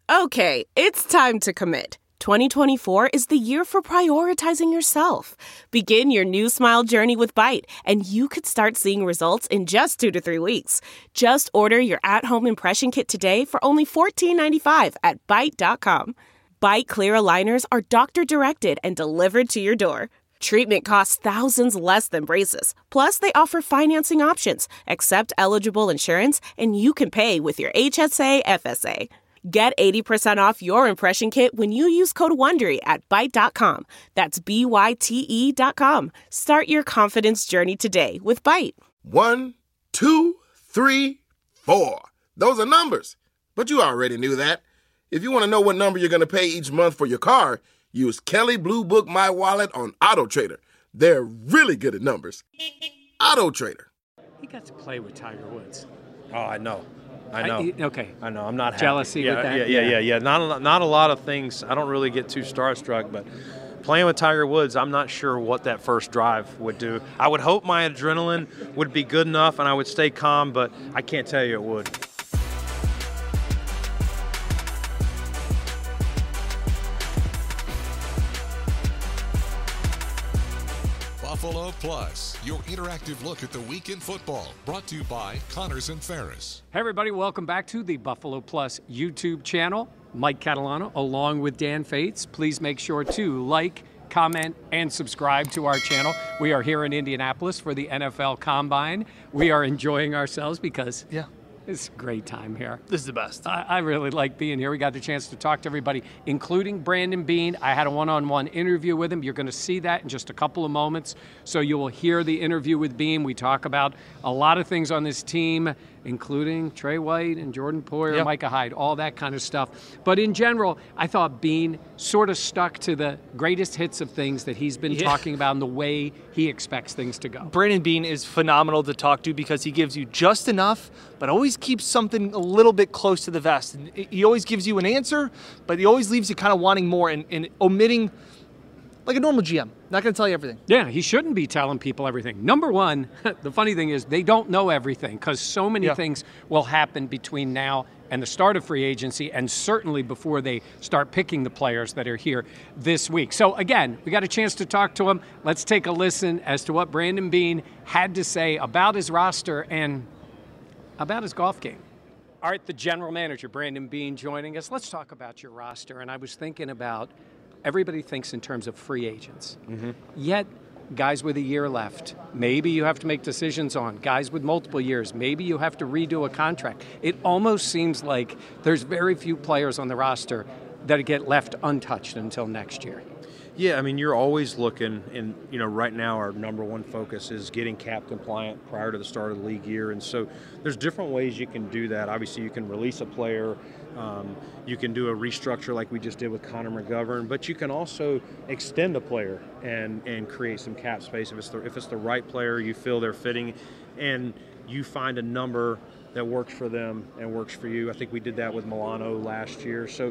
Okay, it's time to commit. 2024 is the year for prioritizing yourself. Begin your new smile journey with Byte, and you could start seeing results in just 2 to 3 weeks. Just order your at-home impression kit today for only $14.95 at Byte.com. Byte Clear aligners are doctor-directed and delivered to your door. Treatment costs thousands less than braces. Plus, they offer financing options, accept eligible insurance, and you can pay with your HSA FSA. Get 80% off your impression kit when you use code WONDERY at Byte.com. That's BYTE.com. Start your confidence journey today with Byte. 1, 2, 3, 4. Those are numbers. But you already knew that. If you want to know what number you're going to pay each month for your car, use Kelley Blue Book My Wallet on AutoTrader. They're really good at numbers. AutoTrader. He got to play with Tiger Woods. Oh, I know. Okay. I know. I'm not happy. Jealousy with that? Yeah. Not a lot of things. I don't really get too starstruck, but playing with Tiger Woods, I'm not sure what that first drive would do. I would hope my adrenaline would be good enough and I would stay calm, but I can't tell you it would. Buffalo Plus, your interactive look at the week in football, brought to you by Connors and Ferris. Hey everybody, welcome back to the Buffalo Plus YouTube channel. Mike Catalano along with Dan Fates. Please make sure to like, comment, and subscribe to our channel. We are here in Indianapolis for the NFL Combine. We are enjoying ourselves because it's a great time here. This is the best. I really like being here. We got the chance to talk to everybody, including Brandon Beane. I had a one-on-one interview with him. You're going to see that in just a couple of moments. So you will hear the interview with Beane. We talk about a lot of things on this team, including Trey White and Jordan Poyer, Micah Hyde, all that kind of stuff. But in general, I thought Beane sort of stuck to the greatest hits of things that he's been talking about and the way he expects things to go. Brandon Beane is phenomenal to talk to because he gives you just enough, but always keeps something a little bit close to the vest. And he always gives you an answer, but he always leaves you kind of wanting more and omitting, like a normal GM. Not going to tell you everything. Yeah, he shouldn't be telling people everything. Number one, the funny thing is they don't know everything because so many things will happen between now and the start of free agency and certainly before they start picking the players that are here this week. So again, we got a chance to talk to him. Let's take a listen as to what Brandon Beane had to say about his roster and about his golf game. All right, the general manager, Brandon Beane, joining us. Let's talk about your roster. And I was thinking about everybody thinks in terms of free agents. Yet, guys with a year left, maybe you have to make decisions on. Guys with multiple years, maybe you have to redo a contract. It almost seems like there's very few players on the roster that get left untouched until next year. Yeah, I mean, you're always looking, and right now our number one focus is getting cap compliant prior to the start of the league year, and so there's different ways you can do that. Obviously, you can release a player, you can do a restructure like we just did with Connor McGovern, but you can also extend a player and create some cap space if it's the right player you feel they're fitting, and you find a number that works for them and works for you. I think we did that with Milano last year. So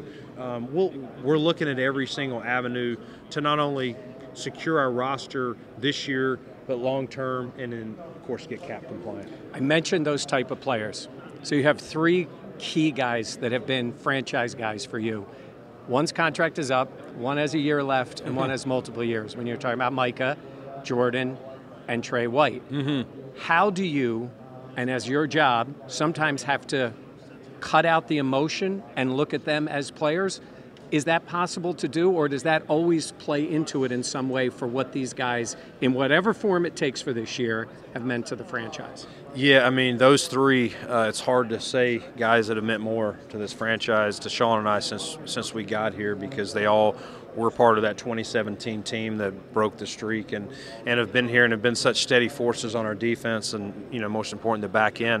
we're looking at every single avenue to not only secure our roster this year, but long term, and then, of course, get cap compliant. I mentioned those type of players. So you have three key guys that have been franchise guys for you. One's contract is up, one has a year left, and one has multiple years. When you're talking about Micah, Jordan, and Trey White. How do you, and as your job, sometimes have to cut out the emotion and look at them as players? Is that possible to do, or does that always play into it in some way for what these guys, in whatever form it takes for this year, have meant to the franchise? Yeah, I mean, those three, it's hard to say guys that have meant more to this franchise, to Sean and I, since we got here, because they all were part of that 2017 team that broke the streak and have been here and have been such steady forces on our defense and, most important, the back end.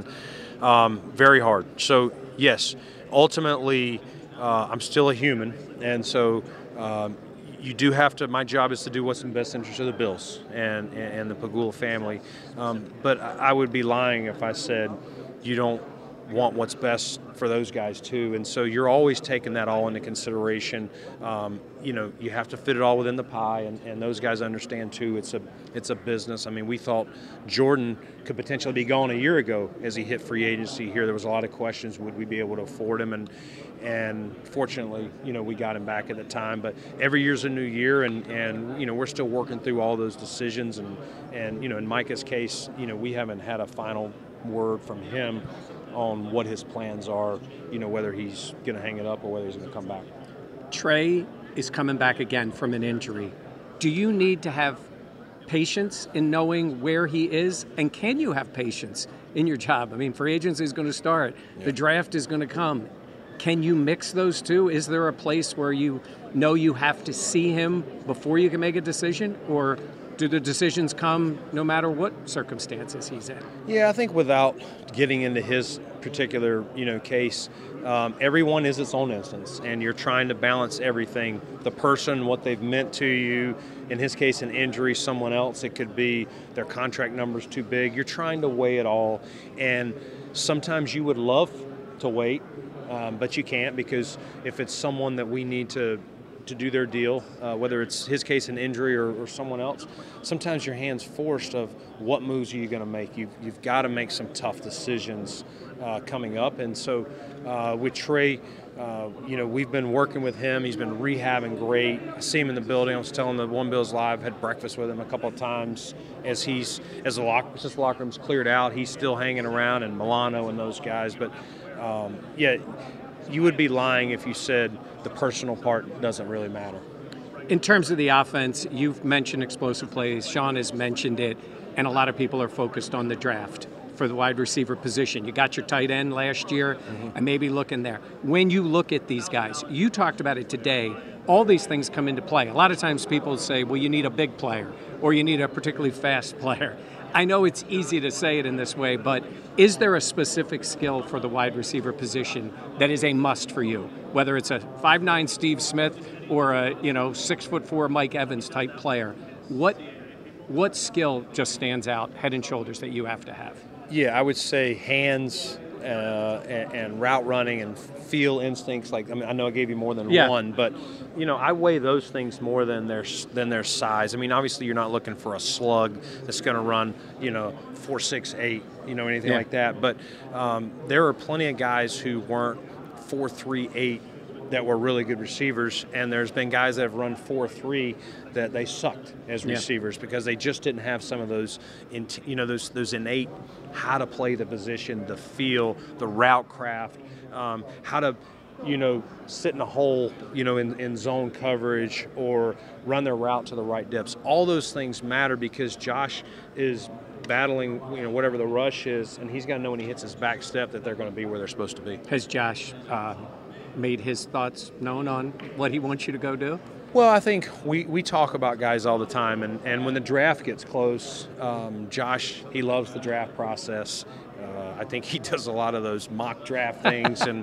Very hard. So, yes, ultimately, I'm still a human, and so you do have to. My job is to do what's in the best interest of the Bills and the Pegula family. But I would be lying if I said you don't want what's best for those guys too. And so you're always taking that all into consideration. You have to fit it all within the pie, and those guys understand too. It's a business. I mean, we thought Jordan could potentially be gone a year ago as he hit free agency here. There was a lot of questions: would we be able to afford him? And fortunately, we got him back at the time. But every year's a new year, and we're still working through all those decisions. And in Micah's case, we haven't had a final word from him on what his plans are, whether he's going to hang it up or whether he's going to come back. Trey is coming back again from an injury. Do you need to have patience in knowing where he is? And can you have patience in your job? I mean, free agency is going to start. Yeah. The draft is going to come. Can you mix those two? Is there a place where you know you have to see him before you can make a decision? Or do the decisions come no matter what circumstances he's in? Yeah, I think without getting into his particular, case, everyone is its own instance, and you're trying to balance everything. The person, what they've meant to you, in his case, an injury, someone else, it could be their contract number's too big. You're trying to weigh it all, and sometimes you would love to wait, but you can't, because if it's someone that we need to do their deal, whether it's his case, an injury, or someone else, sometimes your hand's forced of what moves are you going to make. You've got to make some tough decisions coming up. And so with Trey, we've been working with him. He's been rehabbing great. I see him in the building. I was telling the One Bills Live, had breakfast with him a couple of times since the locker room's cleared out. He's still hanging around, and Milano and those guys. But you would be lying if you said the personal part doesn't really matter. In terms of the offense, you've mentioned explosive plays. Sean has mentioned it, and a lot of people are focused on the draft for the wide receiver position. You got your tight end last year, and maybe looking there. When you look at these guys, you talked about it today, all these things come into play. A lot of times people say, well, you need a big player, or you need a particularly fast player. I know it's easy to say it in this way, but is there a specific skill for the wide receiver position that is a must for you? Whether it's a 5'9" Steve Smith or a 6'4" Mike Evans type player, what skill just stands out head and shoulders that you have to have? Yeah, I would say hands and route running and feel instincts. I know I gave you more than one, but I weigh those things more than their size. I mean, obviously you're not looking for a slug that's going to run 4.68, anything like that. But there are plenty of guys who weren't 4.38 that were really good receivers, and there's been guys that have run 4.3 that they sucked as receivers because they just didn't have some of those, those innate how to play the position, the feel, the route craft, how to, sit in a hole, in zone coverage or run their route to the right depths. All those things matter because Josh is battling, whatever the rush is, and he's got to know when he hits his back step that they're going to be where they're supposed to be. Has Josh made his thoughts known on what he wants you to go do? Well, I think we talk about guys all the time, and when the draft gets close, Josh, he loves the draft process. I think he does a lot of those mock draft things, and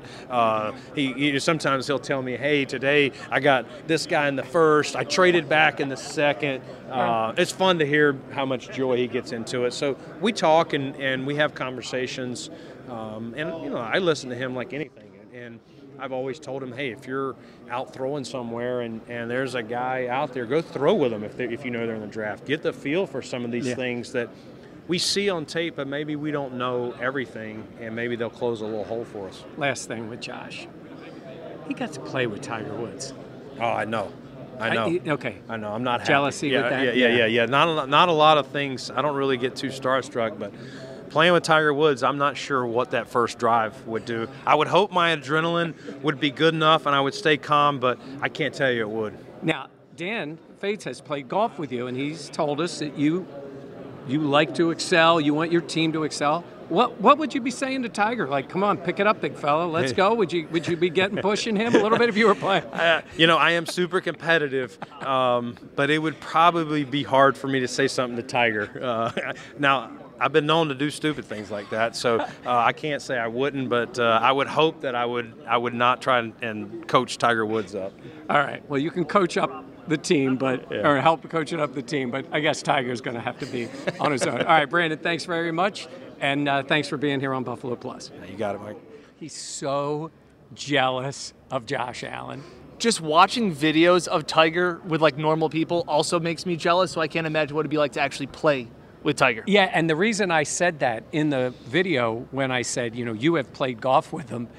he sometimes he'll tell me, hey, today I got this guy in the first, I traded back in the second. It's fun to hear how much joy he gets into it. So we talk and we have conversations, and I listen to him like anything. And I've always told him, hey, if you're out throwing somewhere and there's a guy out there, go throw with them if you know they're in the draft. Get the feel for some of these things that we see on tape, but maybe we don't know everything, and maybe they'll close a little hole for us. Last thing with Josh. He got to play with Tiger Woods. Oh, I know. Okay. I know. I'm not happy. Jealousy with that? Yeah. Not a lot of things. I don't really get too starstruck, but playing with Tiger Woods, I'm not sure what that first drive would do. I would hope my adrenaline would be good enough and I would stay calm, but I can't tell you it would. Now, Dan Fates has played golf with you, and he's told us that you like to excel. You want your team to excel. What would you be saying to Tiger? Like, come on, pick it up, big fella. Let's go. Would you be pushing him a little bit if you were playing? I am super competitive, but it would probably be hard for me to say something to Tiger. Now, I've been known to do stupid things like that, so I can't say I wouldn't, but I would hope that I would not try and coach Tiger Woods up. All right. Well, you can coach up the team, or help coaching up the team. But I guess Tiger's going to have to be on his own. All right, Brandon, thanks very much, and thanks for being here on Buffalo Plus. Yeah, you got it, Mike. He's so jealous of Josh Allen. Just watching videos of Tiger with like normal people also makes me jealous, so I can't imagine what it'd be like to actually play with Tiger. Yeah, and the reason I said that in the video when I said, you have played golf with him,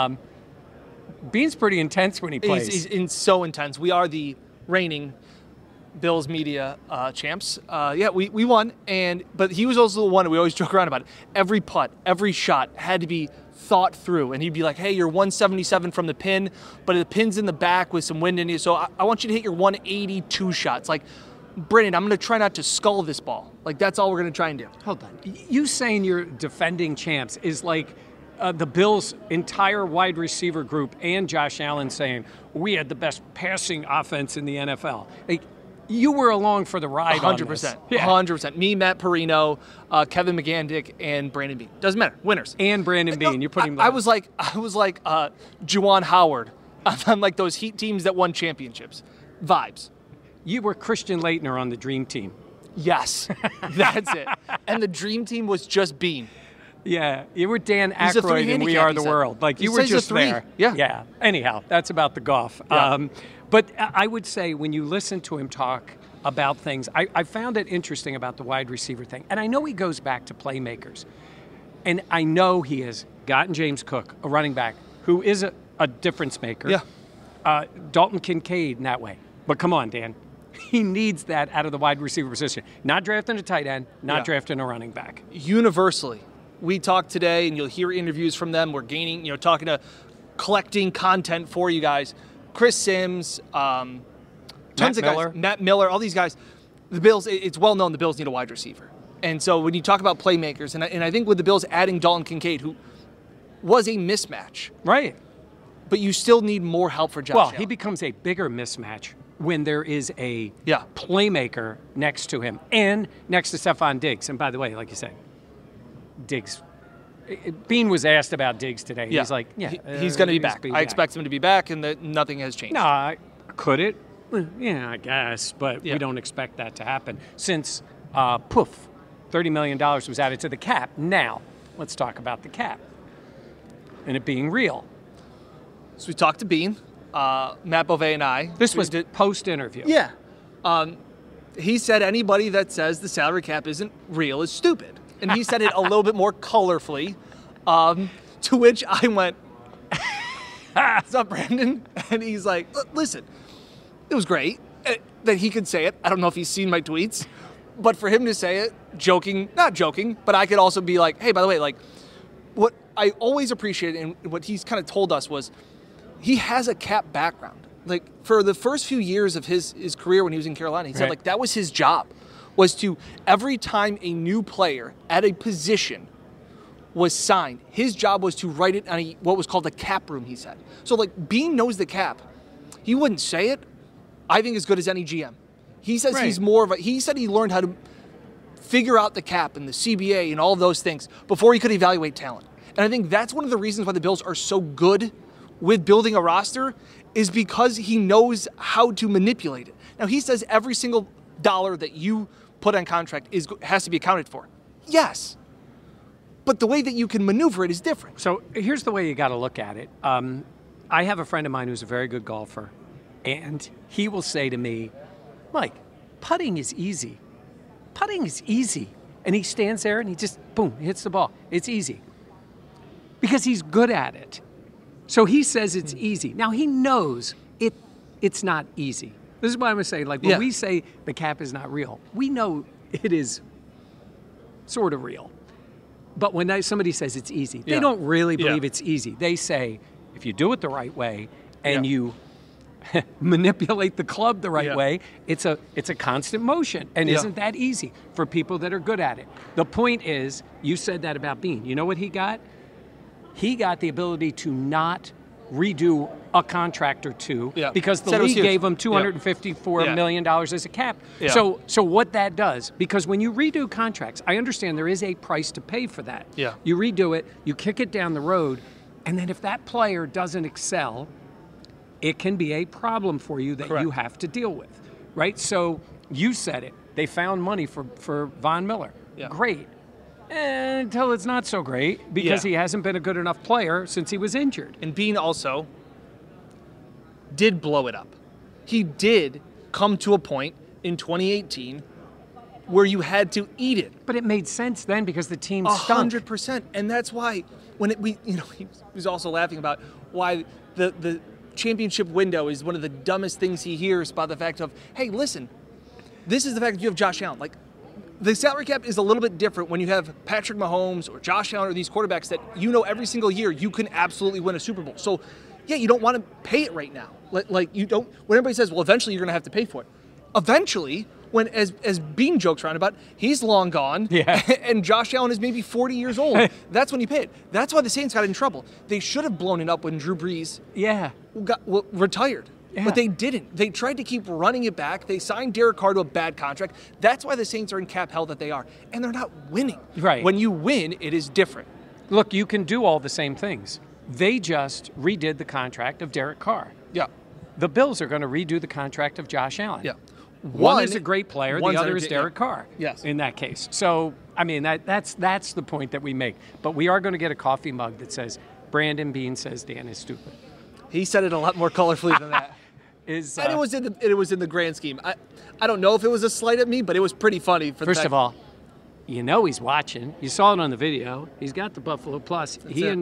Bean's pretty intense when he plays. He's so intense. We are the reigning Bills media champs. We won, but he was also the one, we always joke around about it. Every putt, every shot had to be thought through, and he'd be like, hey, you're 177 from the pin, but the pin's in the back with some wind in you, so I want you to hit your 182 shots. Like, Brandon, I'm going to try not to skull this ball. Like, that's all we're going to try and do. Hold on. You saying you're defending champs is like the Bills' entire wide receiver group and Josh Allen saying, we had the best passing offense in the NFL. Like, you were along for the ride 100%. on this. 100%. Me, Matt Perino, Kevin McGandick, and Brandon Bean. Doesn't matter. Winners. And Brandon Bean. You put him I was like Juwan Howard on like those Heat teams that won championships. Vibes. You were Christian Laettner on the Dream Team. Yes, that's it. And the Dream Team was just Bean. Yeah, you were Dan Aykroyd in We Are the World. Like, you were just there. Yeah. Anyhow, that's about the golf. Yeah. But I would say when you listen to him talk about things, I found it interesting about the wide receiver thing. And I know he goes back to playmakers. And I know he has gotten James Cook, a running back, who is a difference maker. Yeah. Dalton Kincaid in that way. But come on, Dan. He needs that out of the wide receiver position. Not drafting a tight end, not drafting a running back. Universally. We talked today, and you'll hear interviews from them. We're gaining, talking to, collecting content for you guys. Chris Sims, tons of guys. Matt Miller, all these guys. The Bills, it's well known the Bills need a wide receiver. And so when you talk about playmakers, and I think with the Bills adding Dalton Kincaid, who was a mismatch. Right. But you still need more help for Josh Allen. He becomes a bigger mismatch when there is a Yeah. playmaker next to him and next to Stephon Diggs. And by the way, like you said, Diggs, Bean was asked about Diggs today. Yeah. He's like, he's going to be back. I expect him to be back, and nothing has changed. No, could it? Yeah, I guess, but we don't expect that to happen since, $30 million was added to the cap. Now, let's talk about the cap and it being real. So we talked to Bean, Matt Beauvais and I. This was post-interview. Yeah. He said anybody that says the salary cap isn't real is stupid. And he said it a little bit more colorfully, to which I went, what's up, Brandon? And he's like, listen, it was great that he could say it. I don't know if he's seen my tweets, but for him to say it, not joking, but I could also be like, hey, by the way, like, what I always appreciated and what he's kind of told us was he has a cap background. Like, for the first few years of his career when he was in Carolina, he said, like, that was his job, was to, every time a new player at a position was signed, his job was to write it on what was called a cap room, he said. So, like, Bean knows the cap. He wouldn't say it, I think, as good as any GM. He says he's more of he said he learned how to figure out the cap and the CBA and all of those things before he could evaluate talent. And I think that's one of the reasons why the Bills are so good with building a roster, is because he knows how to manipulate it. Now, he says every single dollar that you put on contract has to be accounted for. Yes. But the way that you can maneuver it is different. So here's the way you got to look at it. I have a friend of mine who's a very good golfer, and he will say to me, Mike, putting is easy. Putting is easy. And he stands there and he just, boom, hits the ball. It's easy. Because he's good at it. So he says it's easy. Now, he knows it's not easy. This is what I'm going to say. Like, when we say the cap is not real, we know it is sort of real. But when somebody says it's easy, they don't really believe it's easy. They say, if you do it the right way and you manipulate the club the right way, it's a constant motion. And isn't that easy for people that are good at it? The point is, you said that about Bean. You know what he got? He got the ability to not redo a contract or two because the league gave him $254 million as a cap. Yeah. So what that does, because when you redo contracts, I understand there is a price to pay for that. Yeah. You redo it, you kick it down the road, and then if that player doesn't excel, it can be a problem for you that Correct. you have to deal with, right? So you said it. They found money for Von Miller. Yeah. Great. Until it's not so great because he hasn't been a good enough player since he was injured. And Beane also did blow it up. He did come to a point in 2018 where you had to eat it. But it made sense then because the team stunk. 100%. And that's why he was also laughing about why the championship window is one of the dumbest things he hears about the fact of, hey, listen, this is the fact that you have Josh Allen. Like, the salary cap is a little bit different when you have Patrick Mahomes or Josh Allen or these quarterbacks that every single year you can absolutely win a Super Bowl. So, yeah, you don't want to pay it right now. Like you don't. When everybody says, well, eventually you're going to have to pay for it. Eventually, when as Beane jokes around about, he's long gone, and Josh Allen is maybe 40 years old. That's when you pay it. That's why the Saints got in trouble. They should have blown it up when Drew Brees retired. Yeah. But they didn't. They tried to keep running it back. They signed Derek Carr to a bad contract. That's why the Saints are in cap hell that they are. And they're not winning. Right. When you win, it is different. Look, you can do all the same things. They just redid the contract of Derek Carr. Yeah. The Bills are going to redo the contract of Josh Allen. Yeah. One is a great player. The one's other is entertain- Derek Carr. Yes. In that case. So, I mean, that's the point that we make. But we are going to get a coffee mug that says, Brandon Beane says Dan is stupid. He said it a lot more colorfully than that. And it was in the grand scheme. I don't know if it was a slight at me, but it was pretty funny. First of all, he's watching. You saw it on the video. He's got the Buffalo Plus.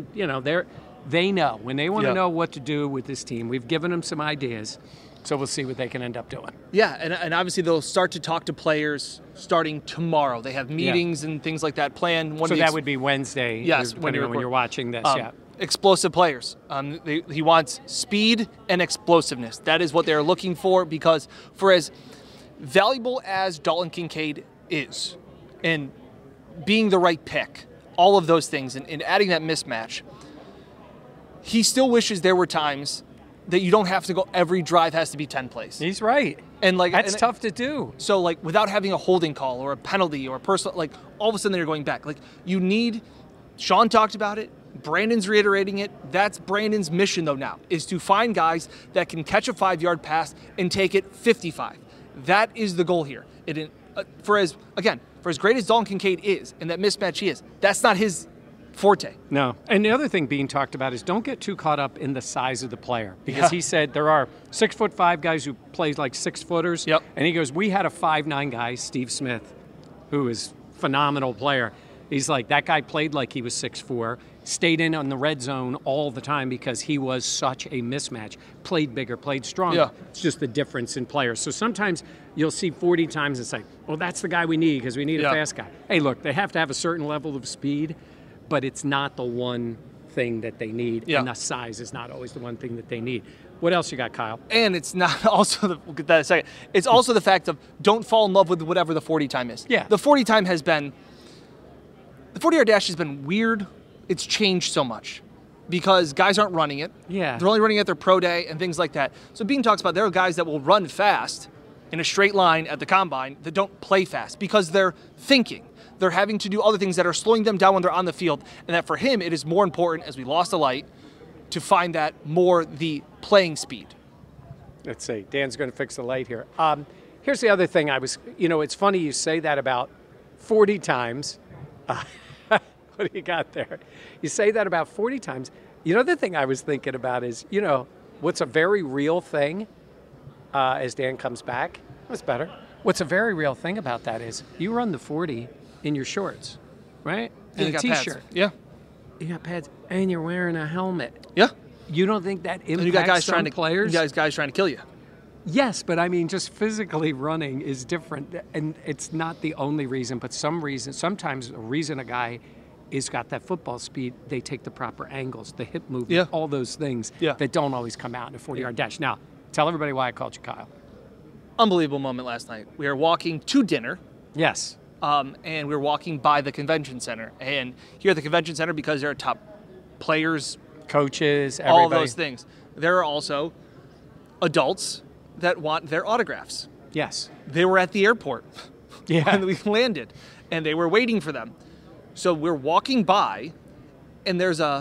They know when they want to know what to do with this team. We've given them some ideas, so we'll see what they can end up doing. Yeah, and obviously they'll start to talk to players starting tomorrow. They have meetings and things like that planned. So that would be Wednesday. Yes, when you're watching this. Explosive players. He wants speed and explosiveness. That is what they're looking for, because for as valuable as Dalton Kincaid is, and being the right pick, all of those things, and adding that mismatch, he still wishes there were times that you don't have to go every drive has to be 10 plays. He's right. And that's tough to do. So without having a holding call or a penalty or a personal, all of a sudden you're going back. You need, Sean talked about it, Brandon's reiterating it. That's Brandon's mission, though, now, is to find guys that can catch a 5-yard pass and take it 55. That is the goal here. For as great as Dalton Kincaid is, and that mismatch he is, that's not his forte. No. And the other thing Beane talked about is don't get too caught up in the size of the player. Because he said there are 6'5" guys who play like 6-footers. Yep. And he goes, we had a 5'9" guy, Steve Smith, who is a phenomenal player. He's like, that guy played like he was 6'4", stayed in on the red zone all the time because he was such a mismatch. Played bigger, played stronger. Yeah. It's just the difference in players. So sometimes you'll see 40 times and say, well, that's the guy we need because we need a fast guy. Hey, look, they have to have a certain level of speed, but it's not the one thing that they need, and the size is not always the one thing that they need. What else you got, Kyle? And it's not also we'll get that in a second. It's also the fact of don't fall in love with whatever the 40 time is. Yeah. The 40 time has been, the 40-yard dash has been weird. It's changed so much because guys aren't running it. Yeah. They're only running at their pro day and things like that. So Beane talks about there are guys that will run fast in a straight line at the combine that don't play fast because they're thinking. They're having to do other things that are slowing them down when they're on the field. And that for him, it is more important, as we lost a light, to find that more the playing speed. Let's see. Dan's going to fix the light here. Here's the other thing it's funny you say that about 40 times. What do you got there? You say that about 40 times. The thing I was thinking about is, what's a very real thing as Dan comes back? That's better. What's a very real thing about that is you run the 40 in your shorts, right? And a T-shirt. Pads. Yeah. You got pads, and you're wearing a helmet. Yeah. You don't think that impacts you got guys some players? You guys trying to kill you. Yes, but I mean, just physically running is different, and it's not the only reason, but sometimes the reason a guy is got that football speed, they take the proper angles, the hip movement, all those things that don't always come out in a 40-yard dash. Now, tell everybody why I called you Kyle. Unbelievable moment last night. We were walking to dinner. Yes. And we were walking by the convention center. And here at the convention center, because there are top players, coaches, everybody. all of those things, there are also adults that want their autographs. Yes. They were at the airport when we landed, and they were waiting for them. So we're walking by, and there's a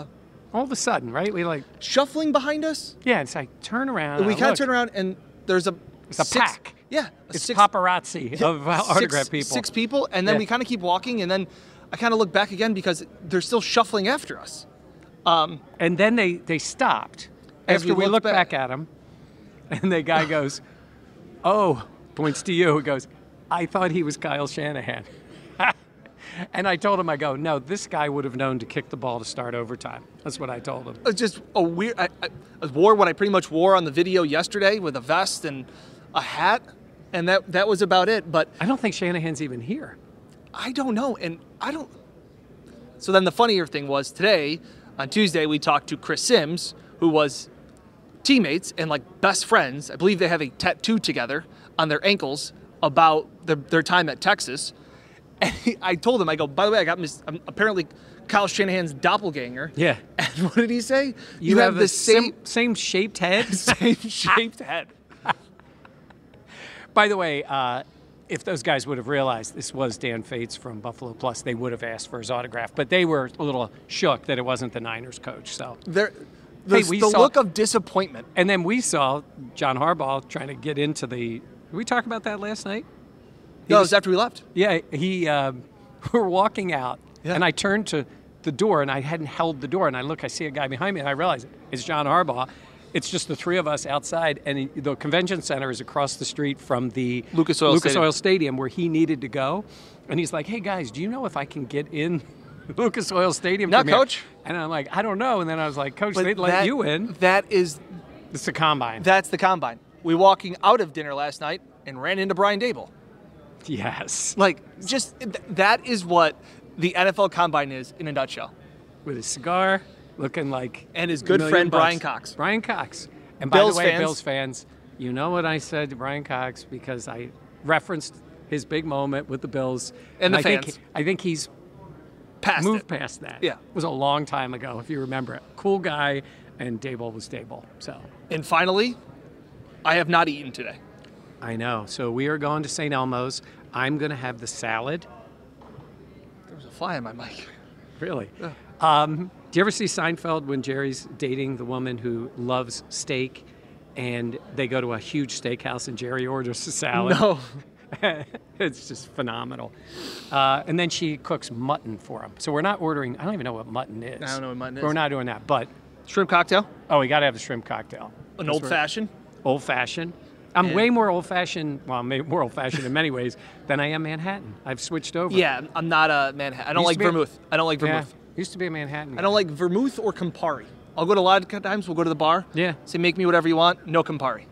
all of a sudden, right? We like shuffling behind us. Yeah, it's like turn around. And we kind of turn around, and there's a pack. Yeah, it's paparazzi of autograph people. 6 people, and then we kind of keep walking, and then I kind of look back again because they're still shuffling after us. And then they stopped after we looked back at them, and the guy goes, "Oh," points to you. He goes, "I thought he was Kyle Shanahan." And I told him, I go, "No, this guy would have known to kick the ball to start overtime." That's what I told him. It's just a weird. I wore what I pretty much wore on the video yesterday with a vest and a hat, and that was about it. But I don't think Shanahan's even here. I don't know, and I don't. So then the funnier thing was today, on Tuesday, we talked to Chris Sims, who was teammates and like best friends. I believe they have a tattoo together on their ankles about their time at Texas. And I told him, I go, by the way, I'm apparently Kyle Shanahan's doppelganger. Yeah. And what did he say? You have the same shaped head? Same shaped head. By the way, if those guys would have realized this was Dan Fates from Buffalo Plus, they would have asked for his autograph. But they were a little shook that it wasn't the Niners coach. So the look of disappointment. And then we saw John Harbaugh trying to get into the. Did we talk about that last night? No, it was after we left. Yeah, we're walking out, and I turned to the door, and I hadn't held the door, and I see a guy behind me, and I realize it's John Harbaugh. It's just the three of us outside, and the convention center is across the street from the Lucas Oil Stadium where he needed to go. And he's like, "Hey, guys, do you know if I can get in Lucas Oil Stadium from here?" Coach. And I'm like, "I don't know." And then I was like, "Coach, they'd let you in." It's the Combine. That's the Combine. We walking out of dinner last night and ran into Brian Dable. Yes. Just that is what the NFL Combine is in a nutshell. With his cigar, looking like... And his good friend, Brian Cox. Brian Cox. And by the way, Bills fans, you know what I said to Brian Cox because I referenced his big moment with the Bills. And the fans. I think he's moved past that. Yeah. It was a long time ago, if you remember it. Cool guy, and Dable was Dable. So. And finally, I have not eaten today. I know. So we are going to St. Elmo's. I'm going to have the salad. There was a fly on my mic. Really? Yeah. Do you ever see Seinfeld when Jerry's dating the woman who loves steak and they go to a huge steakhouse and Jerry orders a salad? No. It's just phenomenal. And then she cooks mutton for him. So we're not ordering, I don't even know what mutton is. I don't know what mutton is. We're not doing that, but. Shrimp cocktail? Oh, we got to have the shrimp cocktail. An old-fashioned? Old-fashioned. I'm way more old-fashioned, well, I'm more old-fashioned in many ways than I am Manhattan. I've switched over. Yeah, I'm not a Manhattan. I don't like vermouth. I don't like vermouth. Used to be a Manhattan guy. I don't like vermouth or Campari. I'll go to a lot of times, we'll go to the bar. Yeah. Say, make me whatever you want. No Campari.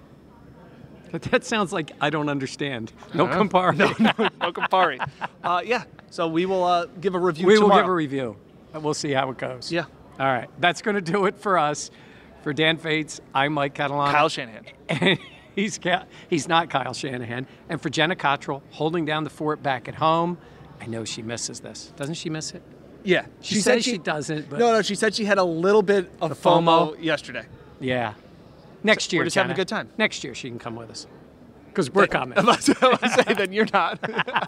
But that sounds like I don't understand. No Campari. No Campari. Yeah, so we will give a review tomorrow. We will give a review. And we'll see how it goes. Yeah. All right. That's going to do it for us. For Dan Fates, I'm Mike Catalano. Kyle Shanahan. He's not Kyle Shanahan. And for Jenna Cottrell, holding down the fort back at home, I know she misses this. Doesn't she miss it? Yeah. She says she doesn't. But no, she said she had a little bit of FOMO yesterday. Yeah. Next year, we're just Jenna, having a good time. Next year, she can come with us. Because we're coming. I was going to say, then you're not.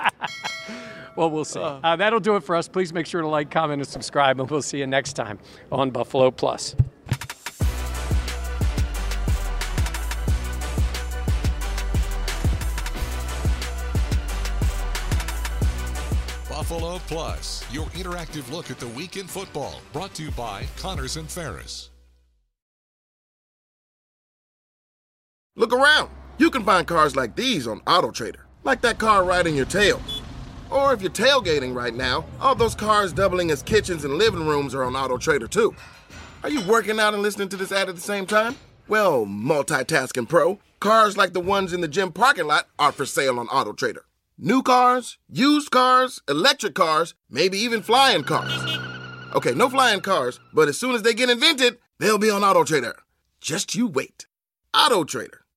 Well, we'll see. That'll do it for us. Please make sure to like, comment, and subscribe, and we'll see you next time on Buffalo Plus. Buffalo Plus, your interactive look at the week in football, brought to you by Connors and Ferris. Look around. You can find cars like these on AutoTrader, like that car riding your tail. Or if you're tailgating right now, all those cars doubling as kitchens and living rooms are on AutoTrader too. Are you working out and listening to this ad at the same time? Well, multitasking pro, cars like the ones in the gym parking lot are for sale on AutoTrader. New cars, used cars, electric cars, maybe even flying cars. Okay, no flying cars, but as soon as they get invented, they'll be on AutoTrader. Just you wait. AutoTrader.